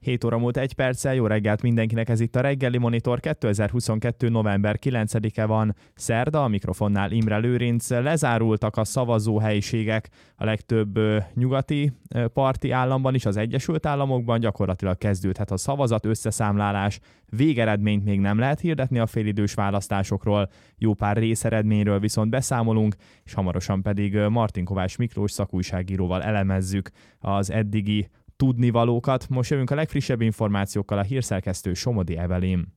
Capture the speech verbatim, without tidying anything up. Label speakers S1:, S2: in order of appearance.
S1: hét óra múlt egy perccel, jó reggelt mindenkinek, ez itt a Reggeli Monitor, kétezer-huszonkettő. november kilencedike van, szerda, a mikrofonnál Imre Lőrinc. Lezárultak a szavazóhelyiségek a legtöbb ö, nyugati ö, parti államban is, az Egyesült Államokban gyakorlatilag kezdődhet a szavazat összeszámlálás. Végeredményt még nem lehet hirdetni a félidős választásokról, jó pár részeredményről viszont beszámolunk, és hamarosan pedig Martin Kovács Miklós szakújságíróval elemezzük az eddigi tudnivalókat. Most jövünk a legfrissebb információkkal, a hírszerkesztő Somodi Evelyn.